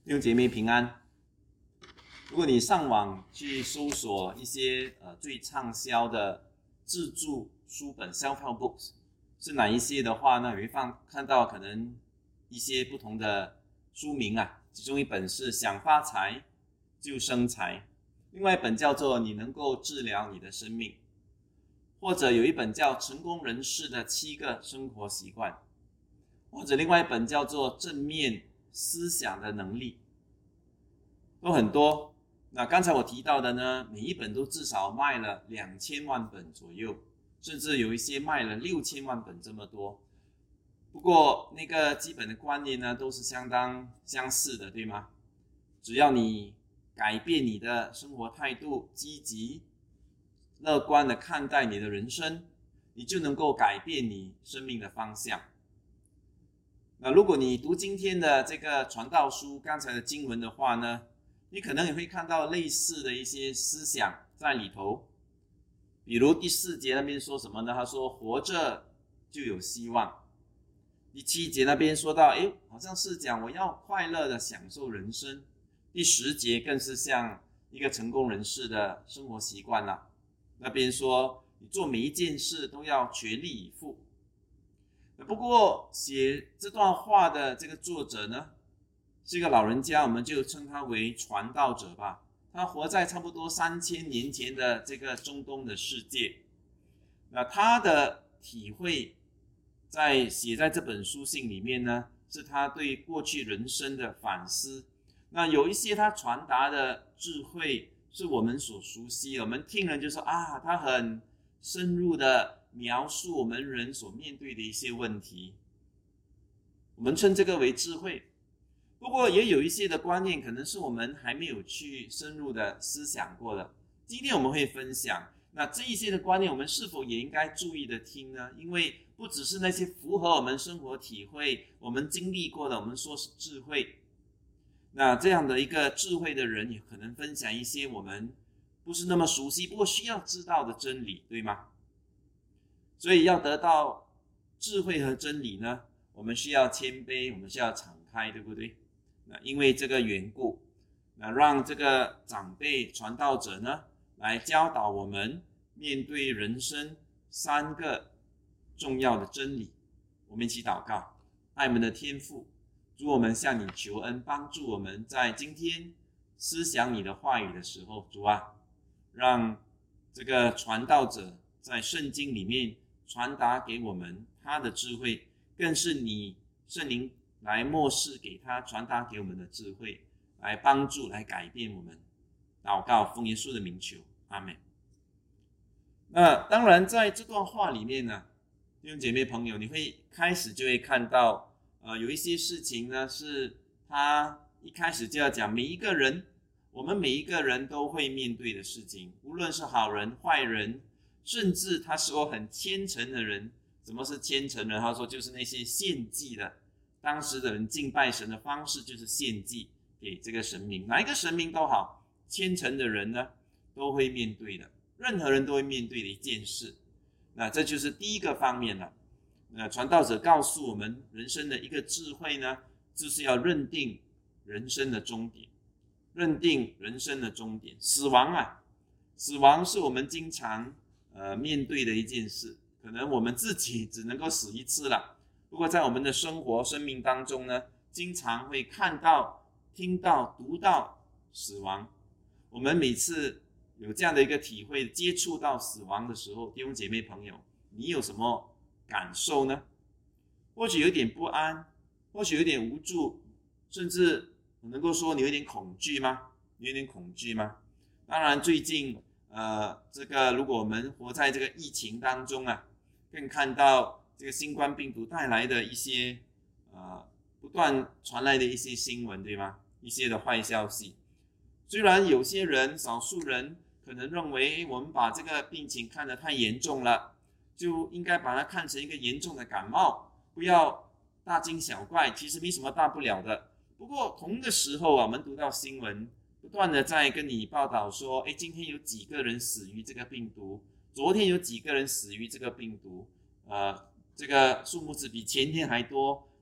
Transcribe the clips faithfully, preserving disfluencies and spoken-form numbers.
弟兄姐妹平安。如果你上网去搜索一些呃最畅销的自助书本 self-help books 是哪一些的话呢，你会放看到可能一些不同的书名啊，其中一本是想发财就生财，另外一本叫做你能够治疗你的生命，或者有一本叫成功人士的七个生活习惯，或者另外一本叫做正面思想的能力，都很多。那刚才我提到的呢，每一本都至少卖了两千万本左右，甚至有一些卖了六千万本这么多。不过那个基本的观念呢，都是相当相似的，对吗？只要你改变你的生活态度，积极乐观的看待你的人生，你就能够改变你生命的方向。那如果你读今天的这个传道书刚才的经文的话呢，你可能也会看到类似的一些思想在里头。比如第四节那边说什么呢？他说活着就有希望。第七节那边说到，诶，好像是讲我要快乐的享受人生。第十节更是像一个成功人士的生活习惯啦。那边说你做每一件事都要全力以赴。不过写这段话的这个作者呢，是一个老人家，我们就称他为传道者吧。他活在差不多三千年前的这个中东的世界。那他的体会在写在这本书信里面呢，是他对过去人生的反思。那有一些他传达的智慧是我们所熟悉的，我们听人就说啊，他很深入的描述我们人所面对的一些问题，我们称这个为智慧。不过也有一些的观念可能是我们还没有去深入的思想过的，今天我们会分享。那这一些的观念我们是否也应该注意的听呢？因为不只是那些符合我们生活体会我们经历过的，我们说是智慧，那这样的一个智慧的人也可能分享一些我们不是那么熟悉不过需要知道的真理，对吗？所以要得到智慧和真理呢，我们需要谦卑，我们需要敞开，对不对？那因为这个缘故，那让这个长辈传道者呢来教导我们面对人生三个重要的真理。我们一起祷告。爱我们的天父，主，我们向你求恩，帮助我们在今天思想你的话语的时候，主啊，让这个传道者在圣经里面传达给我们他的智慧，更是你圣灵来默示给他传达给我们的智慧，来帮助来改变我们。祷告奉耶稣的名求，阿们。那当然在这段话里面呢，弟兄姐妹朋友，你会开始就会看到呃，有一些事情呢是他一开始就要讲，每一个人我们每一个人都会面对的事情，无论是好人坏人，甚至他说很虔诚的人。什么是虔诚人？他说就是那些献祭的，当时的人敬拜神的方式就是献祭给这个神明，哪一个神明都好，虔诚的人呢都会面对的，任何人都会面对的一件事。那这就是第一个方面了。那传道者告诉我们人生的一个智慧呢，就是要认定人生的终点，认定人生的终点。死亡啊，死亡是我们经常呃面对的一件事，可能我们自己只能够死一次了。不过在我们的生活生命当中呢，经常会看到听到读到死亡。我们每次有这样的一个体会，接触到死亡的时候，弟兄姐妹朋友，你有什么感受呢？或许有点不安，或许有点无助，甚至能够说你有点恐惧吗？你有点恐惧吗？当然最近呃，这个如果我们活在这个疫情当中啊，更看到这个新冠病毒带来的一些呃不断传来的一些新闻，对吗？一些的坏消息。虽然有些人少数人可能认为我们把这个病情看得太严重了，就应该把它看成一个严重的感冒，不要大惊小怪，其实没什么大不了的。不过同个时候啊，我们读到新闻不断的在跟你报道说，诶，今天有几个人死于这个病毒，昨天有几个人死于这个病毒，呃，这个数目字比前天还多，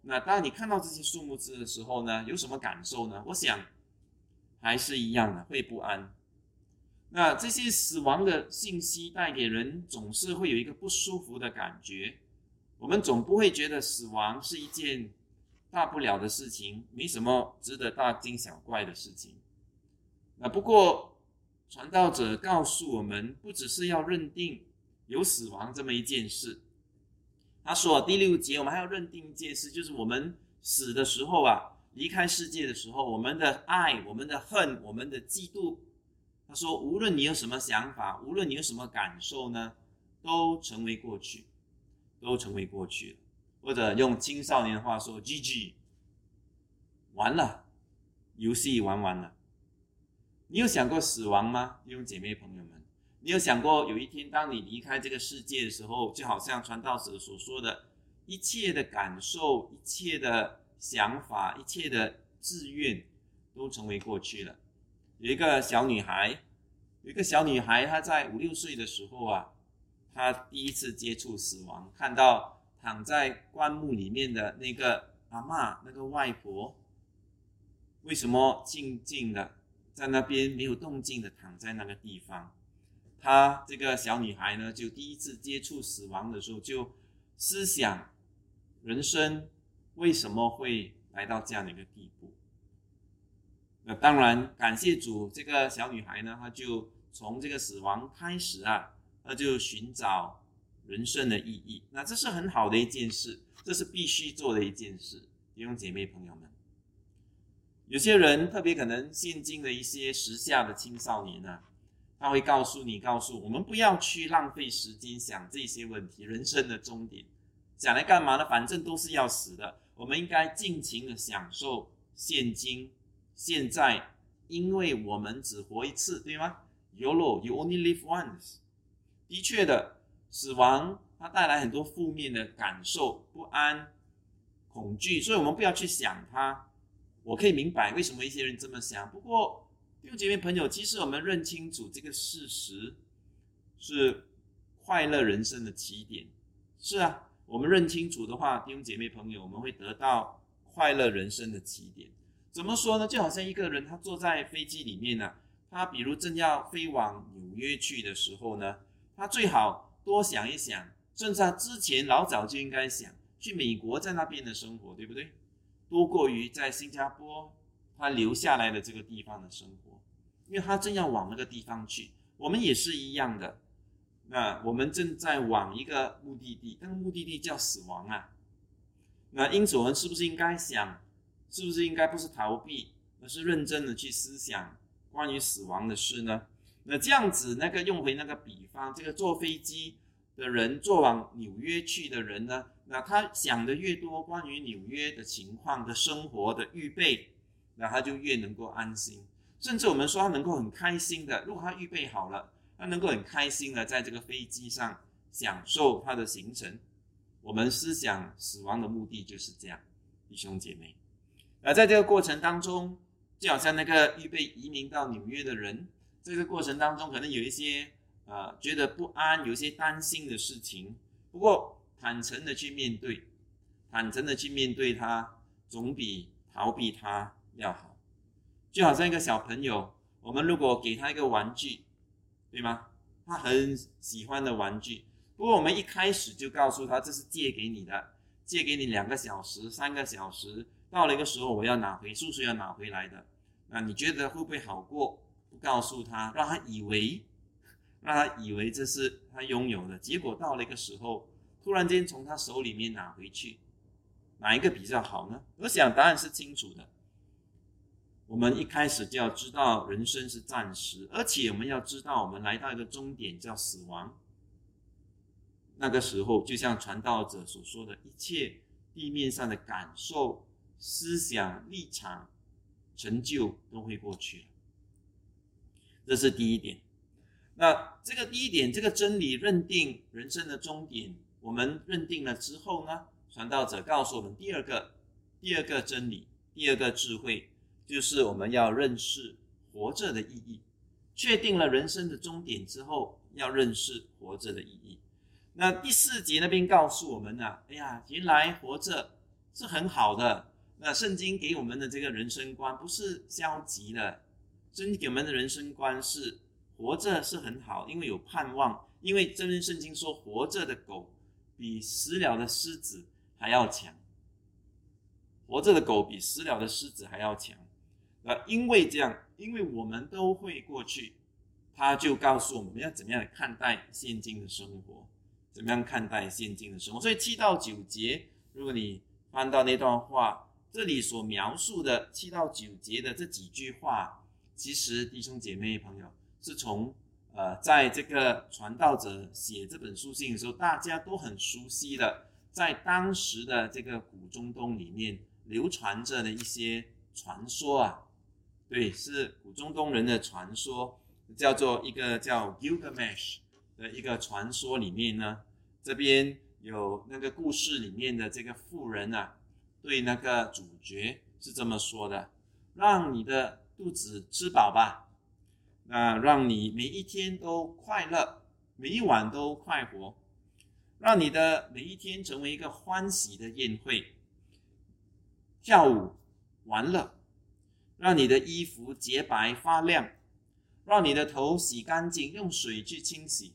那当你看到这些数目字的时候呢，有什么感受呢？我想还是一样的，会不安。那这些死亡的信息带给人总是会有一个不舒服的感觉，我们总不会觉得死亡是一件大不了的事情，没什么值得大惊小怪的事情。那不过传道者告诉我们，不只是要认定有死亡这么一件事，他说第六节我们还要认定一件事，就是我们死的时候啊，离开世界的时候，我们的爱、我们的恨、我们的嫉妒，他说无论你有什么想法，无论你有什么感受呢，都成为过去，都成为过去了。或者用青少年的话说 G G 完了，游戏玩完了。你有想过死亡吗？弟兄姐妹朋友们，你有想过有一天当你离开这个世界的时候，就好像传道者所说的，一切的感受、一切的想法、一切的志愿都成为过去了。有一个小女孩，有一个小女孩，她在五六岁的时候啊，她第一次接触死亡，看到躺在棺木里面的那个阿嬷、那个外婆，为什么静静的在那边没有动静的躺在那个地方？她这个小女孩呢，就第一次接触死亡的时候，就思想人生为什么会来到这样的一个地步。那当然感谢主，这个小女孩呢，她就从这个死亡开始啊，她就寻找人生的意义。那这是很好的一件事，这是必须做的一件事。弟兄姐妹朋友们，有些人特别可能现今的一些时下的青少年啊，他会告诉你告诉我们不要去浪费时间想这些问题，人生的终点想来干嘛呢？反正都是要死的，我们应该尽情的享受现今现在，因为我们只活一次，对吗？ YOLO You only live once。 的确的，死亡它带来很多负面的感受，不安、恐惧，所以我们不要去想它。我可以明白为什么一些人这么想，不过弟兄姐妹朋友，其实我们认清楚这个事实是快乐人生的起点。是啊，我们认清楚的话，弟兄姐妹朋友，我们会得到快乐人生的起点。怎么说呢？就好像一个人他坐在飞机里面呢、啊，他比如正要飞往纽约去的时候呢，他最好多想一想，甚至他之前老早就应该想去美国在那边的生活，对不对？多过于在新加坡他留下来的这个地方的生活，因为他正要往那个地方去。我们也是一样的，那我们正在往一个目的地，那个目的地叫死亡啊。那因此我们是不是应该想，是不是应该不是逃避，而是认真的去思想关于死亡的事呢？那这样子，那个用回那个比方，这个坐飞机的人，坐往纽约去的人呢，那他想的越多关于纽约的情况的生活的预备，那他就越能够安心。甚至我们说他能够很开心的，如果他预备好了，他能够很开心的在这个飞机上享受他的行程。我们思想死亡的目的就是这样，弟兄姐妹。而在这个过程当中，就好像那个预备移民到纽约的人，在这个过程当中可能有一些呃觉得不安，有一些担心的事情，不过坦诚的去面对，坦诚的去面对它，总比逃避它要好。就好像一个小朋友，我们如果给他一个玩具，对吗？他很喜欢的玩具，不过我们一开始就告诉他这是借给你的，借给你两个小时、三个小时，到了一个时候我要拿回，叔叔要拿回来的。那你觉得会不会好过？不告诉他，让他以为，让他以为这是他拥有的，结果到了一个时候，突然间从他手里面拿回去，哪一个比较好呢？我想答案是清楚的。我们一开始就要知道人生是暂时，而且我们要知道我们来到一个终点叫死亡。那个时候就像传道者所说的，一切地面上的感受、思想、立场、成就都会过去了。这是第一点。那这个第一点，这个真理认定人生的终点，我们认定了之后呢，传道者告诉我们第二个第二个真理，第二个智慧，就是我们要认识活着的意义。确定了人生的终点之后，要认识活着的意义。那第四节那边告诉我们啊，哎呀，原来活着是很好的。那圣经给我们的这个人生观不是消极的，圣经给我们的人生观是活着是很好，因为有盼望。因为这边圣经说，活着的狗比死了的狮子还要强，活着的狗比死了的狮子还要强。那因为这样，因为我们都会过去，他就告诉我们要怎么样看待现今的生活，怎么样看待现今的生活。所以七到九节，如果你翻到那段话，这里所描述的七到九节的这几句话，其实弟兄姐妹朋友是从呃，在这个传道者写这本书信的时候，大家都很熟悉的，在当时的这个古中东里面流传着的一些传说啊，对，是古中东人的传说，叫做一个叫 Gilgamesh 的一个传说里面呢，这边有那个故事里面的这个妇人啊，对那个主角是这么说的：让你的肚子吃饱吧。那让你每一天都快乐，每一晚都快活，让你的每一天成为一个欢喜的宴会，跳舞玩乐，让你的衣服洁白发亮，让你的头洗干净，用水去清洗，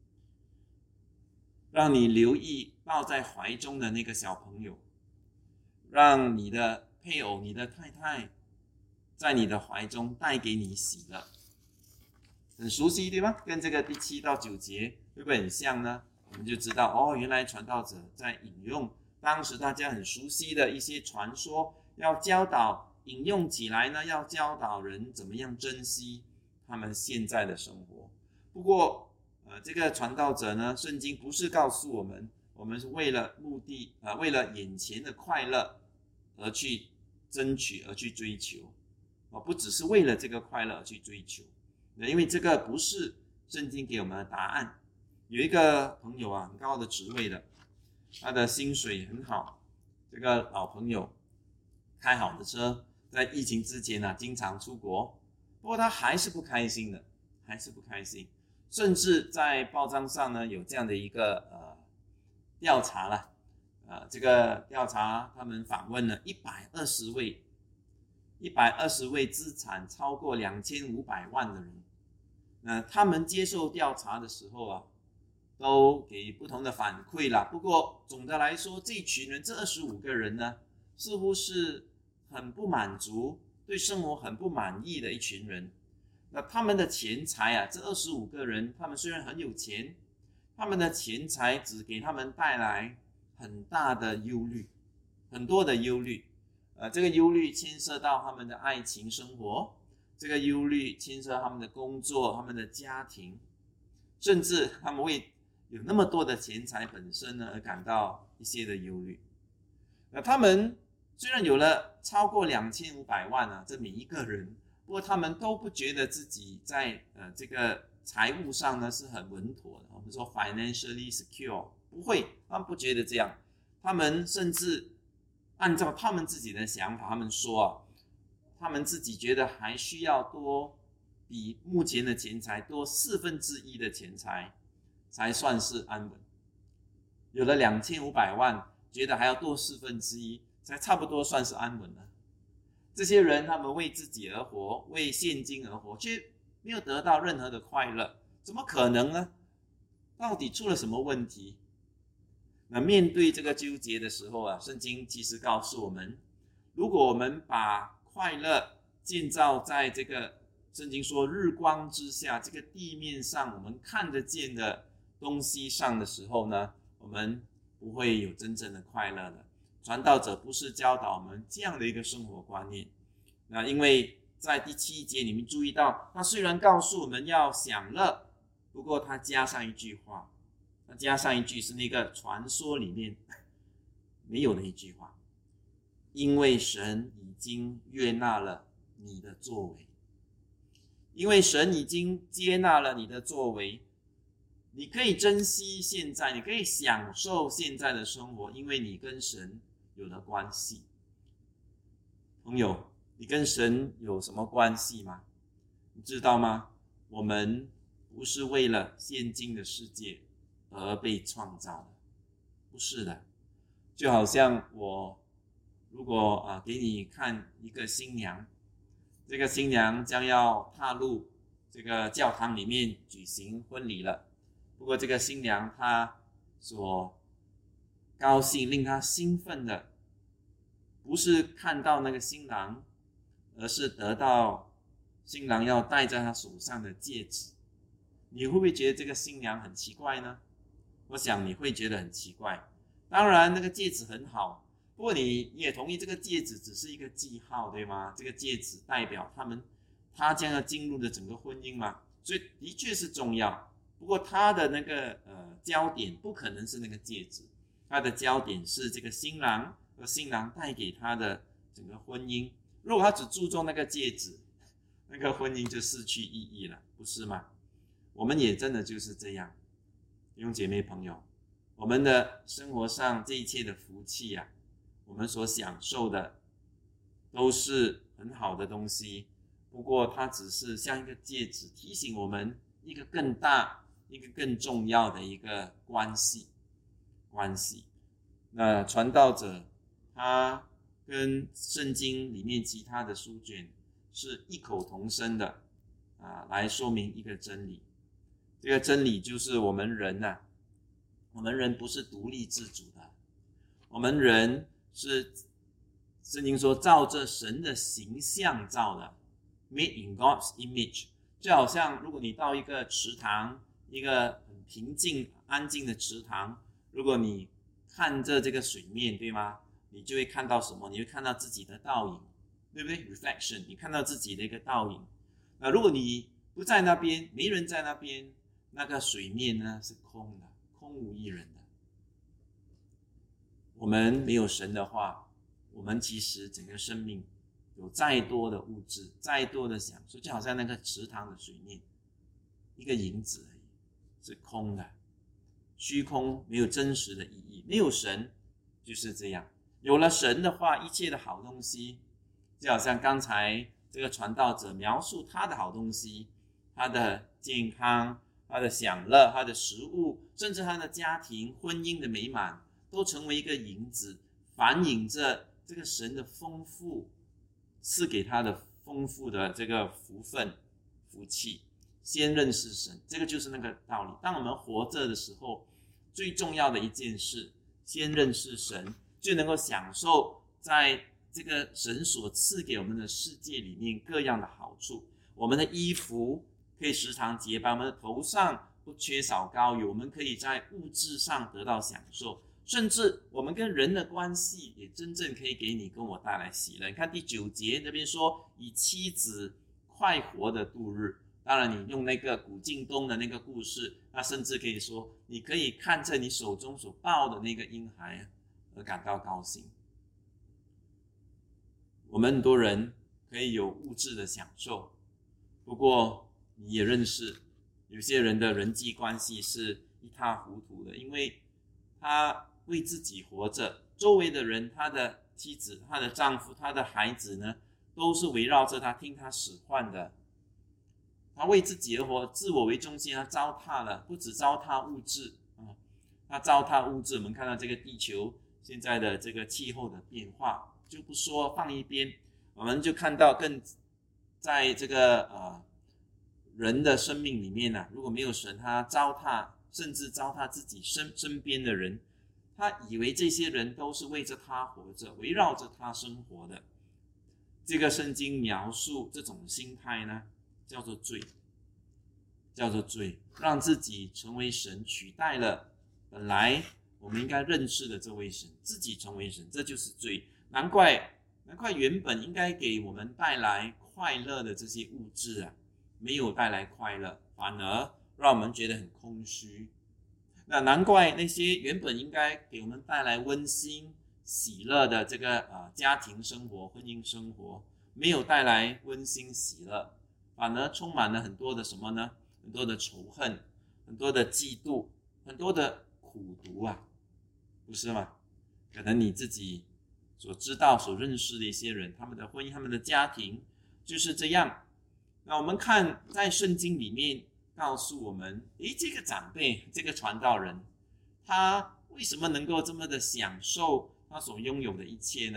让你留意抱在怀中的那个小朋友，让你的配偶、你的太太在你的怀中带给你喜乐。很熟悉对吗？跟这个第七到九节会不会很像呢？我们就知道哦，原来传道者在引用当时大家很熟悉的一些传说，要教导引用起来呢，要教导人怎么样珍惜他们现在的生活。不过呃，这个传道者呢，圣经不是告诉我们，我们是为了目的呃，为了眼前的快乐而去争取，而去追求，不只是为了这个快乐而去追求。因为这个不是圣经给我们的答案。有一个朋友啊，很高的职位的，他的薪水很好，这个老朋友开好的车，在疫情之前啊，经常出国，不过他还是不开心的，还是不开心，甚至在报章上呢有这样的一个呃调查了，呃，这个调查他们访问了一百二十位。一百二十位资产超过两千五百万的人，那他们接受调查的时候啊，都给不同的反馈啦。不过总的来说，这群人，这二十五个人呢，似乎是很不满足，对生活很不满意的一群人。那他们的钱财啊，这二十五个人，他们虽然很有钱，他们的钱财只给他们带来很大的忧虑，很多的忧虑。呃，这个忧虑牵涉到他们的爱情生活，这个忧虑牵涉到他们的工作、他们的家庭，甚至他们为有那么多的钱财本身呢而感到一些的忧虑。那他们虽然有了超过两千五百万啊，这每一个人，不过他们都不觉得自己在呃这个财务上呢是很稳妥的。我们说 financially secure， 不会，他们不觉得这样，他们甚至按照他们自己的想法，他们说啊，他们自己觉得还需要多比目前的钱财多四分之一的钱财才算是安稳。有了两千五百万，觉得还要多四分之一才差不多算是安稳了。这些人他们为自己而活，为现金而活，却没有得到任何的快乐，怎么可能呢？到底出了什么问题？那面对这个纠结的时候啊，圣经其实告诉我们，如果我们把快乐建造在这个圣经说日光之下，这个地面上我们看得见的东西上的时候呢，我们不会有真正的快乐的。传道者不是教导我们这样的一个生活观念。那因为在第七节你们注意到，他虽然告诉我们要享乐，不过他加上一句话，他加上一句是那个传说里面没有的一句话，因为神已经悦纳了你的作为，因为神已经接纳了你的作为，你可以珍惜现在，你可以享受现在的生活，因为你跟神有了关系。朋友，你跟神有什么关系吗？你知道吗？我们不是为了现今的世界而被创造的，不是的。就好像我如果啊、呃、给你看一个新娘，这个新娘将要踏入这个教堂里面举行婚礼了。不过这个新娘她所高兴、令她兴奋的，不是看到那个新郎，而是得到新郎要戴在她手上的戒指。你会不会觉得这个新娘很奇怪呢？我想你会觉得很奇怪。当然那个戒指很好，不过你也同意这个戒指只是一个记号，对吗？这个戒指代表他们他将要进入的整个婚姻嘛，所以的确是重要。不过他的那个呃焦点不可能是那个戒指，他的焦点是这个新郎和新郎带给他的整个婚姻。如果他只注重那个戒指，那个婚姻就失去意义了，不是吗？我们也真的就是这样，弟兄姐妹朋友，我们的生活上这一切的福气啊，我们所享受的都是很好的东西，不过它只是像一个戒指，提醒我们一个更大、一个更重要的一个关系。关系。那传道者他跟圣经里面其他的书卷是异口同声的啊，来说明一个真理。这个真理就是我们人啊，我们人不是独立自主的，我们人是圣经说照着神的形象造的 ，made in God's image。就好像如果你到一个池塘，一个很平静安静的池塘，如果你看着这个水面，对吗？你就会看到什么？你会看到自己的倒影，对不对 ？reflection， 你看到自己的一个倒影。那如果你不在那边，没人在那边，那个水面呢是空的，空无一人的。我们没有神的话，我们其实整个生命有再多的物质，再多的享受，就好像那个池塘的水面，一个影子而已，是空的，虚空，没有真实的意义。没有神就是这样，有了神的话，一切的好东西，就好像刚才这个传道者描述他的好东西，他的健康，他的享乐，他的食物，甚至他的家庭婚姻的美满，都成为一个影子，反映着这个神的丰富，赐给他的丰富的这个福分福气。先认识神，这个就是那个道理。当我们活着的时候，最重要的一件事，先认识神，就能够享受在这个神所赐给我们的世界里面各样的好处。我们的衣服可以时常洁白，我们的头上不缺少膏油，我们可以在物质上得到享受，甚至我们跟人的关系也真正可以给你跟我带来喜乐。你看第九节那边说，以妻子快活的度日。当然你用那个古晋东的那个故事，那甚至可以说，你可以看着你手中所抱的那个婴孩而感到高兴。我们很多人可以有物质的享受，不过你也认识有些人的人际关系是一塌糊涂的，因为他为自己活着，周围的人，他的妻子，他的丈夫，他的孩子呢，都是围绕着他，听他使唤的。他为自己而活，自我为中心，他糟蹋了，不止糟蹋物质啊，他糟蹋物质。我们看到这个地球现在的这个气候的变化，就不说放一边，我们就看到更在这个呃人的生命里面呢、啊，如果没有神，他糟蹋，甚至糟蹋自己身身边的人，他以为这些人都是为着他活着，围绕着他生活的。这个圣经描述这种心态呢，叫做罪，叫做罪，让自己成为神，取代了本来我们应该认识的这位神，自己成为神，这就是罪。难怪，难怪原本应该给我们带来快乐的这些物质啊，没有带来快乐，反而让我们觉得很空虚。那难怪那些原本应该给我们带来温馨、喜乐的这个呃家庭生活、婚姻生活，没有带来温馨喜乐。反而充满了很多的什么呢？很多的仇恨，很多的嫉妒，很多的苦毒啊，不是吗？可能你自己所知道、所认识的一些人，他们的婚姻、他们的家庭就是这样。那我们看在圣经里面告诉我们，诶，这个长辈，这个传道人，他为什么能够这么的享受他所拥有的一切呢？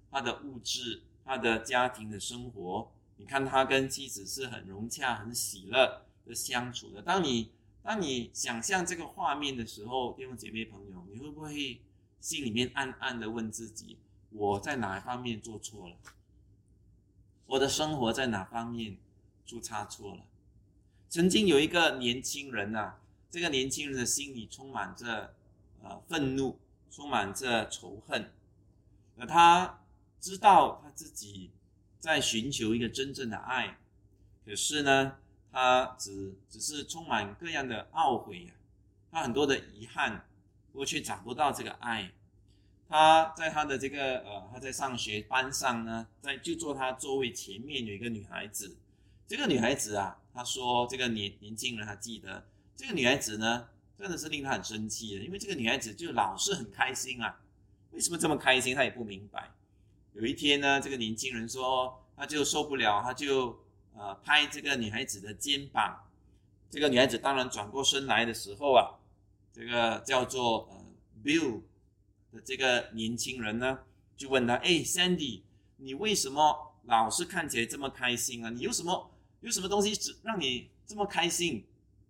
他的物质，他的家庭的生活，你看他跟妻子是很融洽、很喜乐的相处的。当你当你想象这个画面的时候，弟兄姐妹朋友，你会不会心里面暗暗的问自己，我在哪一方面做错了？我的生活在哪方面出差错了？曾经有一个年轻人啊，这个年轻人的心里充满着呃愤怒，充满着仇恨。而他知道他自己在寻求一个真正的爱，可是呢，他只只是充满各样的懊悔啊，他很多的遗憾，我却找不到这个爱。他在他的这个呃，他在上学班上呢，在就坐他座位前面有一个女孩子。这个女孩子啊，他说这个年年轻人他记得，这个女孩子呢，真的是令他很生气的，因为这个女孩子就老是很开心啊，为什么这么开心？他也不明白。有一天呢，这个年轻人说，他就受不了，他就呃拍这个女孩子的肩膀。这个女孩子当然转过身来的时候啊，这个叫做呃 Bill 的这个年轻人呢，就问他：哎 ，Sandy， 你为什么老是看起来这么开心啊？你有什么有什么东西让你这么开心？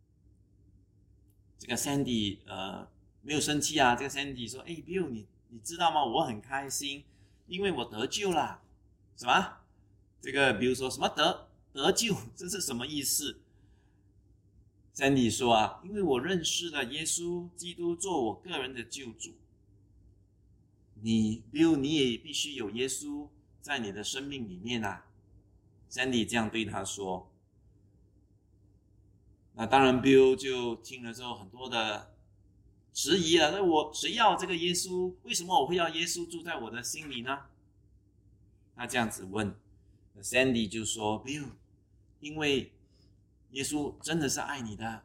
这个 Sandy 呃没有生气啊。这个 Sandy 说：哎 ，Bill， 你你知道吗？我很开心，因为我得救了。什么？这个 Bill 说什么得得救？这是什么意思？Sandy 说啊，因为我认识了耶稣基督做我个人的救主。你 Bill 你也必须有耶稣在你的生命里面啊。Sandy 这样对他说。那当然 Bill 就听了之后很多的迟疑了，那我谁要这个耶稣？为什么我会要耶稣住在我的心里呢？他这样子问。Sandy 就说 Bill， 因为耶稣真的是爱你的。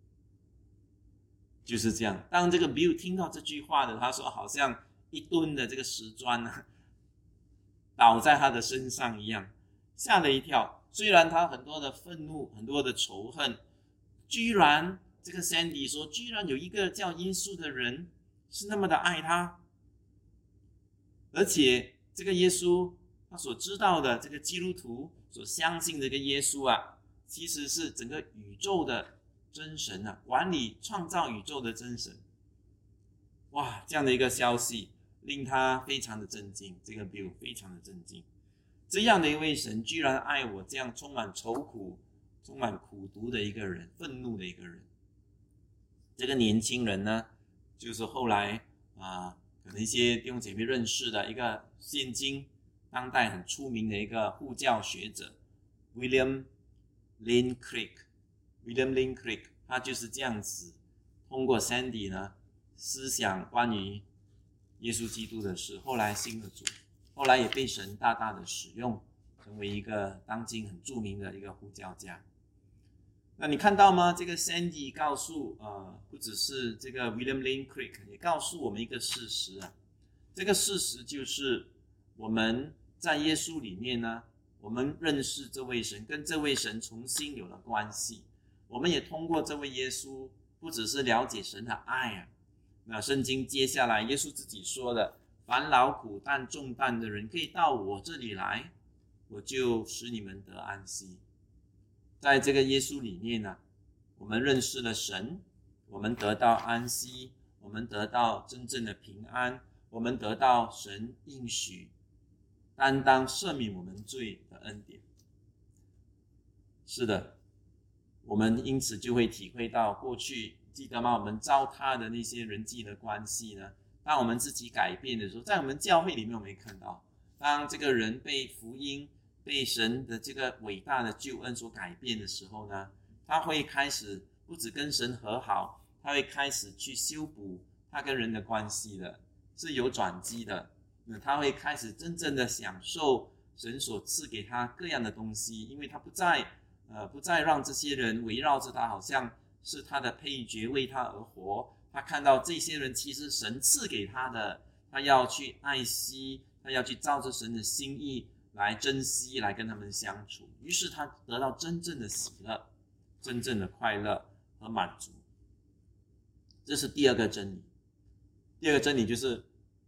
就是这样，当这个 Bill 听到这句话的，他说好像一吨的这个石砖啊倒在他的身上一样，吓了一跳。虽然他很多的愤怒，很多的仇恨，居然这个 Sandy 说，居然有一个叫耶稣的人是那么的爱他，而且这个耶稣他所知道的这个基督徒所相信的这个耶稣啊，其实是整个宇宙的真神啊，管理创造宇宙的真神。哇，这样的一个消息令他非常的震惊，这个 Bill 非常的震惊。这样的一位神居然爱我这样充满愁苦、充满苦毒的一个人，愤怒的一个人。这个年轻人呢，就是后来啊、呃，可能一些弟兄姐妹认识的一个现今当代很出名的一个护教学者 William Lane Craig。William Lane Craig 他就是这样子通过 Sandy 呢思想关于耶稣基督的事，后来信了主，后来也被神大大的使用，成为一个当今很著名的一个护教家。那你看到吗？这个 Sandy 告诉呃，不只是这个 William Lane Craig 也告诉我们一个事实啊，这个事实就是我们在耶稣里面呢，我们认识这位神，跟这位神重新有了关系。我们也通过这位耶稣，不只是了解神的爱啊。那圣经接下来耶稣自己说的，凡劳苦担重担的人可以到我这里来，我就使你们得安息。在这个耶稣里面呢、啊，我们认识了神，我们得到安息，我们得到真正的平安，我们得到神应许担当赦免我们罪的恩典。是的，我们因此就会体会到过去记得吗？我们糟蹋的那些人际的关系呢？当我们自己改变的时候，在我们教会里面我们也看到，当这个人被福音、被神的这个伟大的救恩所改变的时候呢，他会开始不只跟神和好，他会开始去修补他跟人的关系的，是有转机的。他会开始真正的享受神所赐给他各样的东西，因为他不再呃不再让这些人围绕着他，好像是他的配角，为他而活。他看到这些人其实神赐给他的，他要去爱惜，他要去照着神的心意来珍惜，来跟他们相处。于是他得到真正的喜乐，真正的快乐和满足。这是第二个真理。第二个真理就是弟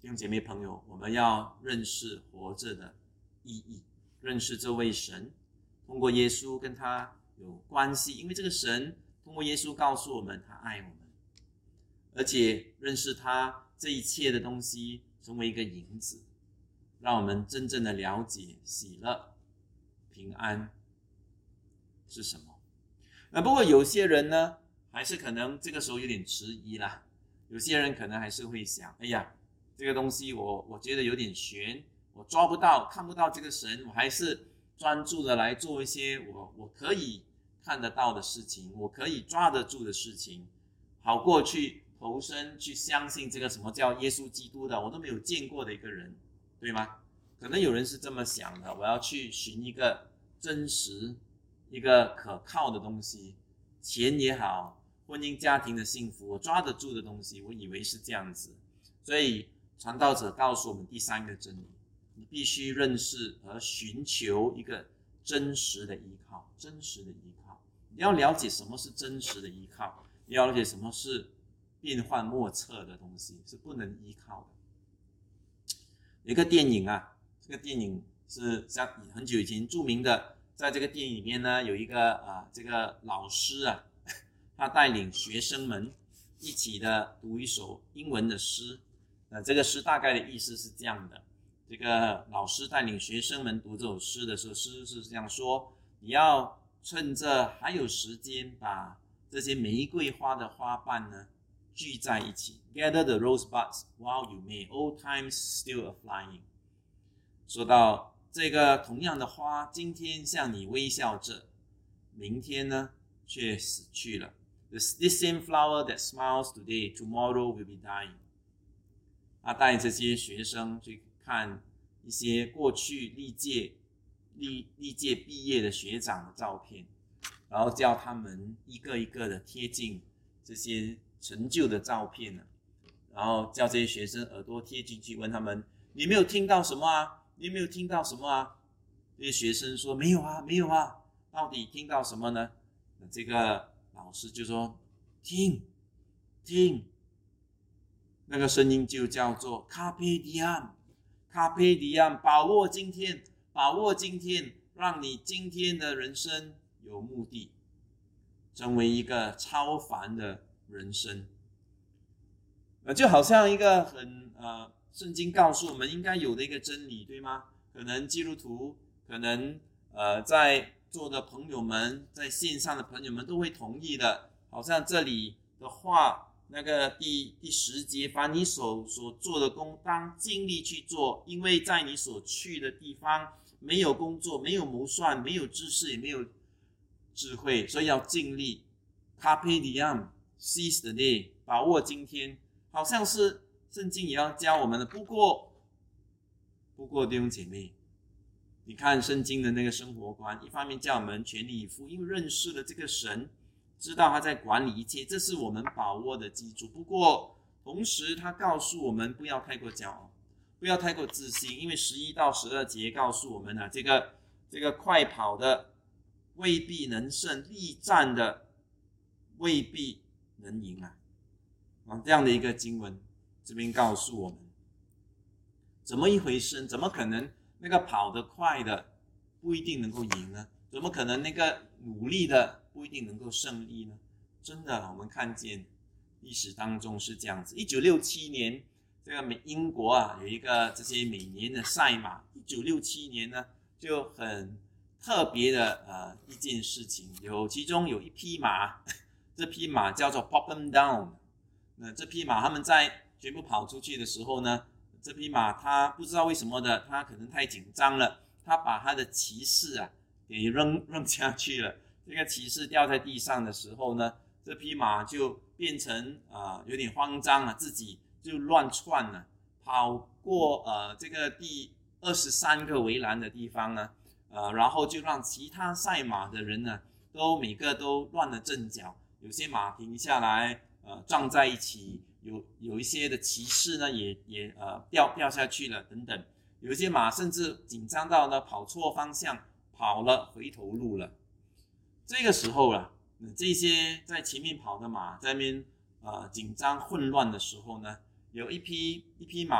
弟兄姐妹朋友，我们要认识活着的意义，认识这位神，通过耶稣跟他有关系，因为这个神通过耶稣告诉我们他爱我们，而且认识他这一切的东西成为一个引子，让我们真正的了解喜乐平安是什么。那不过有些人呢还是可能这个时候有点迟疑啦，有些人可能还是会想，哎呀，这个东西我我觉得有点悬，我抓不到看不到这个神，我还是专注的来做一些我我可以看得到的事情，我可以抓得住的事情，好过去投身去相信这个什么叫耶稣基督的我都没有见过的一个人，对吗？可能有人是这么想的，我要去寻一个真实一个可靠的东西，钱也好，婚姻家庭的幸福我抓得住的东西，我以为是这样子。所以传道者告诉我们第三个真理，你必须认识和寻求一个真实的依靠，真实的依靠。你要了解什么是真实的依靠，你要了解什么是变幻莫测的东西，是不能依靠的。有一个电影啊，这个电影是像很久以前著名的，在这个电影里面呢，有一个啊这个老师啊，他带领学生们一起的读一首英文的诗。呃，这个诗大概的意思是这样的，这个老师带领学生们读这首诗的时候，诗是这样说，你要趁着还有时间，把这些玫瑰花的花瓣呢聚在一起， Gather the rosebuds while you may, old times still a flying。 说到这个同样的花，今天向你微笑着，明天呢却死去了。 This same flower that smiles today, tomorrow will be dying。他带这些学生去看一些过去历届历历届毕业的学长的照片，然后叫他们一个一个的贴近这些成就的照片，然后叫这些学生耳朵贴进去，问他们，你没有听到什么啊？你没有听到什么啊？这些学生说，没有啊，没有啊。到底听到什么呢？这个老师就说，听听，那个声音就叫做 Carpe Diem， Carpe Diem， 把握今天，把握今天，让你今天的人生有目的，成为一个超凡的人生。呃，就好像一个很呃，圣经告诉我们应该有的一个真理，对吗？可能基督徒，可能呃在座的朋友们，在线上的朋友们都会同意的，好像这里的话。那个第第十节，凡你所所做的工，当尽力去做，因为在你所去的地方，没有工作，没有谋算，没有知识，也没有智慧，所以要尽力。Carpe diem, seize the day， 把握今天，好像是圣经也要教我们的。不过，不过弟兄姐妹，你看圣经的那个生活观，一方面叫我们全力以赴，因为认识了这个神。知道他在管理一切，这是我们把握的基础。不过同时他告诉我们不要太过骄傲，不要太过自信，因为十一到十二节告诉我们啊，这个这个快跑的未必能胜，力战的未必能赢啊。啊，这样的一个经文这边告诉我们，怎么一回事？怎么可能那个跑得快的不一定能够赢呢？怎么可能那个努力的不一定能够胜利呢？真的，我们看见历史当中是这样子。一九六七年，这个英国啊有一个这些每年的赛马。一九六七年呢，就很特别的呃一件事情，有其中有一匹马，这匹马叫做 Popham Down。那这匹马他们在全部跑出去的时候呢，这匹马它不知道为什么的，它可能太紧张了，它把它的骑士啊给扔扔下去了。这个骑士掉在地上的时候呢，这匹马就变成呃有点慌张了，自己就乱窜了，跑过呃这个第二十三个围栏的地方呢，呃然后就让其他赛马的人呢都每个都乱了阵脚，有些马停下来呃撞在一起，有有一些的骑士呢也也呃掉掉下去了等等，有一些马甚至紧张到呢跑错方向，跑了回头路了。这个时候啊，这些在前面跑的马在那边呃紧张混乱的时候呢，有一匹一匹马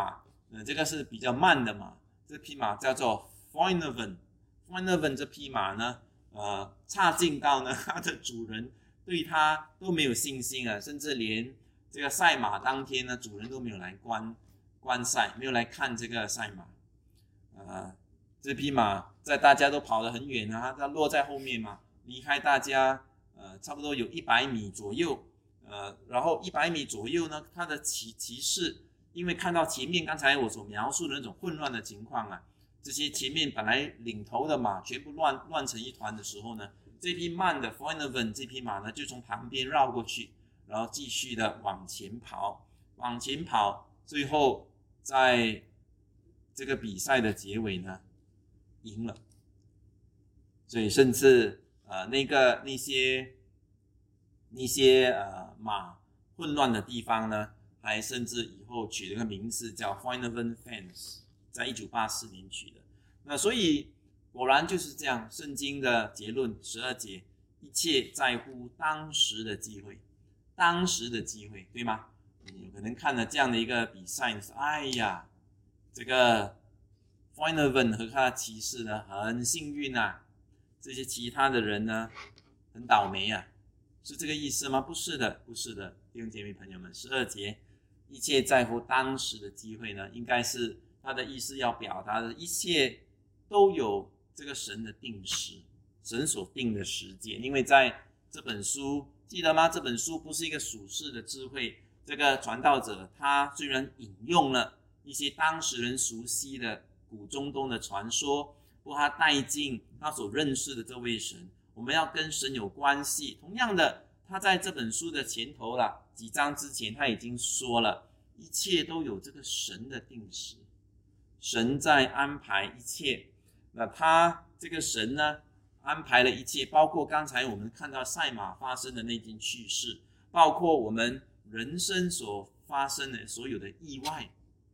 呃，这个是比较慢的马，这匹马叫做 Foinaven。Foinaven 这匹马呢，呃，差劲到呢，它的主人对它都没有信心啊，甚至连这个赛马当天呢，主人都没有来观观赛，没有来看这个赛马。呃，这匹马在大家都跑得很远啊，它落在后面嘛，离开大家呃差不多有一百米左右。呃，然后一百米左右呢，他的骑骑士因为看到前面刚才我所描述的那种混乱的情况啊，这些前面本来领头的马全部乱乱成一团的时候呢，这匹慢的 Foinaven 这匹马呢就从旁边绕过去，然后继续的往前跑，往前跑，最后在这个比赛的结尾呢赢了。所以甚至呃那个那些。那些呃马混乱的地方呢，还甚至以后取了个名字叫 Foinaven Fence， 在一九八四年取的。那所以果然就是这样，圣经的结论十二节，一切在乎当时的机会，当时的机会，对吗？你有可能看了这样的一个比赛，哎呀，这个 Foinaven 和他的骑士呢很幸运啊，这些其他的人呢很倒霉啊。是这个意思吗？不是的，不是的，弟兄姐妹朋友们，十二节一切在乎当时的机会呢，应该是他的意思要表达的一切都有这个神的定时，神所定的时间。因为在这本书，记得吗？这本书不是一个属世的智慧，这个传道者他虽然引用了一些当时人熟悉的古中东的传说，不过他带进他所认识的这位神。我们要跟神有关系，同样的，他在这本书的前头了几章之前，他已经说了，一切都有这个神的定时，神在安排一切。那他这个神呢，安排了一切，包括刚才我们看到赛马发生的那件趣事，包括我们人生所发生的所有的意外，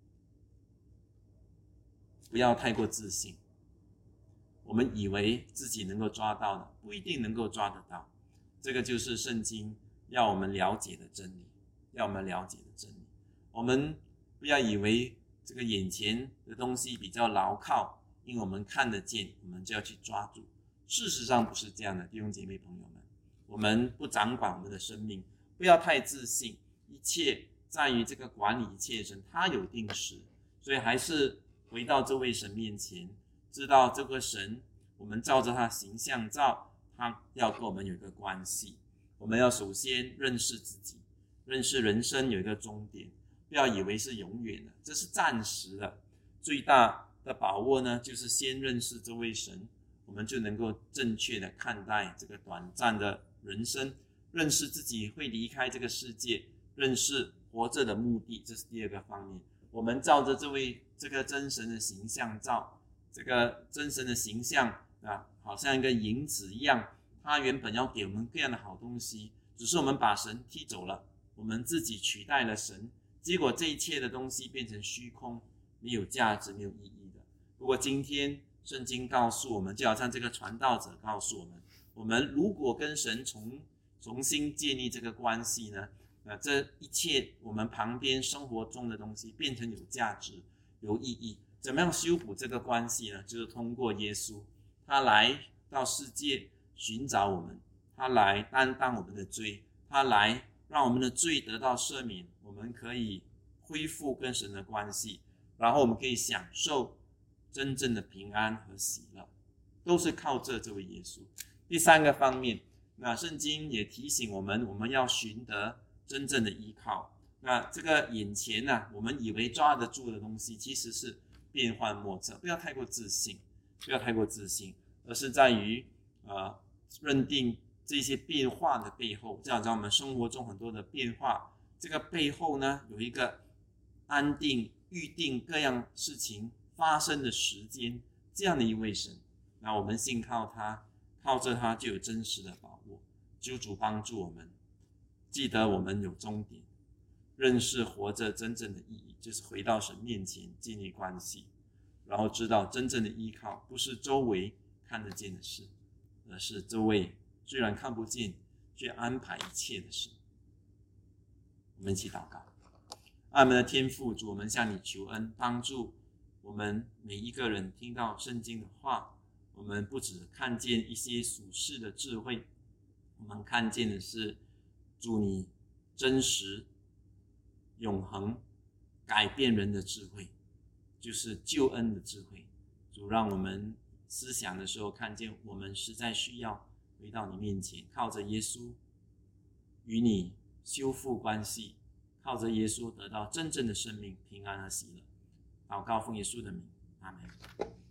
不要太过自信。我们以为自己能够抓到的，不一定能够抓得到。这个就是圣经要我们了解的真理，要我们了解的真理。我们不要以为这个眼前的东西比较牢靠，因为我们看得见，我们就要去抓住。事实上不是这样的，弟兄姐妹朋友们，我们不掌管我们的生命，不要太自信，一切在于这个管理一切的神，他有定时。所以还是回到这位神面前，知道这个神，我们照着他形象照，他要跟我们有一个关系。我们要首先认识自己，认识人生有一个终点，不要以为是永远的，这是暂时的。最大的把握呢，就是先认识这位神，我们就能够正确的看待这个短暂的人生，认识自己会离开这个世界，认识活着的目的，这是第二个方面。我们照着这位这个真神的形象照。这个真神的形象啊，好像一个影子一样，他原本要给我们各样的好东西，只是我们把神踢走了，我们自己取代了神，结果这一切的东西变成虚空，没有价值，没有意义的。不过今天圣经告诉我们，就好像这个传道者告诉我们，我们如果跟神重重新建立这个关系呢，那这一切我们旁边生活中的东西变成有价值、有意义。怎么样修补这个关系呢？就是通过耶稣，他来到世界寻找我们，他来担当我们的罪，他来让我们的罪得到赦免，我们可以恢复跟神的关系，然后我们可以享受真正的平安和喜乐，都是靠这这位耶稣。第三个方面，那圣经也提醒我们，我们要寻得真正的依靠。那这个眼前呢、啊，我们以为抓得住的东西，其实是变幻莫测，不要太过自信，不要太过自信，而是在于呃认定这些变化的背后，就好像我们生活中很多的变化，这个背后呢有一个安定预定各样事情发生的时间，这样的一位神。那我们信靠他，靠着他就有真实的把握。求主帮助我们，记得我们有终点，认识活着真正的意义，就是回到神面前建立关系，然后知道真正的依靠不是周围看得见的事，而是这位虽然看不见却安排一切的神。我们一起祷告。 爱我们的天父，主，我们向你求恩，帮助我们每一个人听到圣经的话，我们不只看见一些属世的智慧，我们看见的是主你真实、永恒、改变人的智慧，就是救恩的智慧。主，让我们思想的时候看见我们实在需要回到你面前，靠着耶稣与你修复关系，靠着耶稣得到真正的生命、平安和喜乐。祷告奉耶稣的名，阿们。